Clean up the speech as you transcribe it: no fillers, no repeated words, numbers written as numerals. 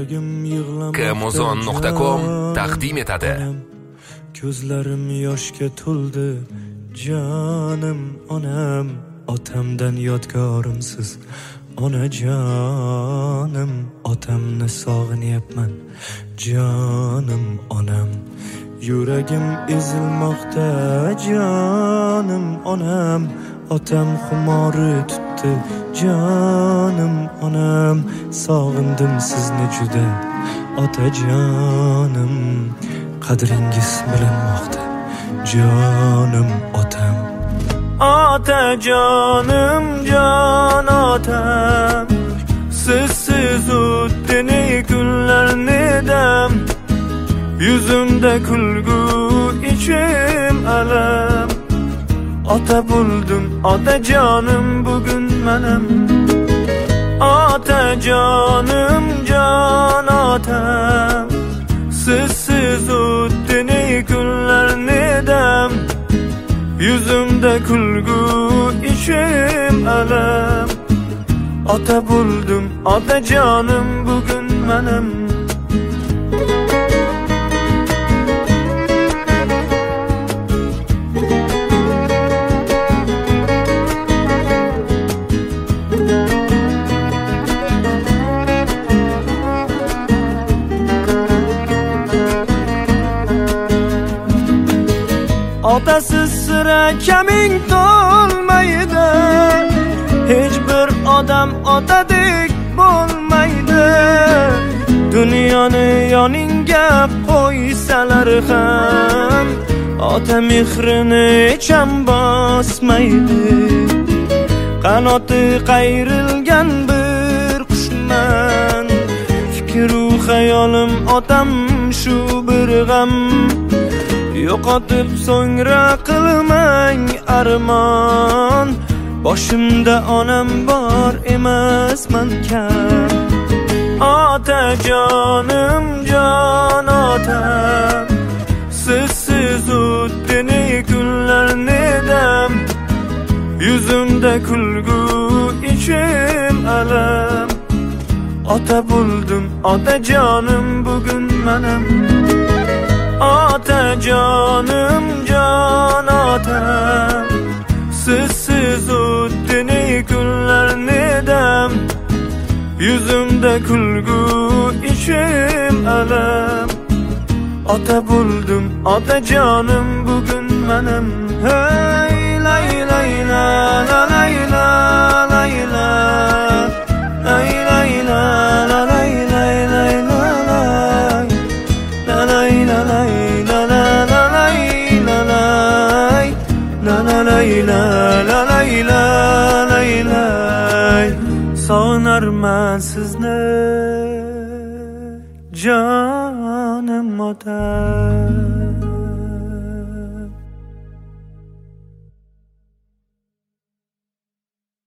Yuragim yig'lamoqda kmozon.com taqdim etadi. Ko'zlarim yoshga to'ldi, jonim onam, otamdan yodgorimsiz onajonim, otamni sog'inyapman, jonim onam. Yuragim ezilmoqda, jonim onam, otam xumori tutdi, jonim onam. Sog'indim sizni juda, otajonim, qadringiz bilinmoqda, jonim otam. Otajonim, jon otam, sizsiz o'tdini kunlarni dam. Yuzimda kulgu, ichim alam. Ota bo'ldim, otajonim bugun manam. Otajonim, jon otam, sizsiz o'tdini kunlarni dam. Yuzimda kulgu, ichim alam. Ota bo'ldim, otajonim bugun manam. Otasiz sira kaming to'lmaydi, hech bir odam otadek bo'lmaydi. Dunyoni yoningga qo'ysalar ham, ota mehrini hecham bosmaydi. Qanoti qayrilgan bir qushman, fikru xayolim otam shu bir g'am. Yo'qotib so'ngra qilmang armon, boshimda onam bor emasman kam. Otajonim, jon otam, sizsiz o'tdini kunlarni dam. Yuzimda kulgu, ichim alam. Ota bo'ldim, otajonim bugun manam. Otajonim, jon otam, sizsiz o'tdini kunlarni dam. Yuzimda kulgu, ichim alam. Ota bo'ldim, otajonim bugun manam. Hey layla layla layla layla layla layla sog'inarman sizni, jonim otam.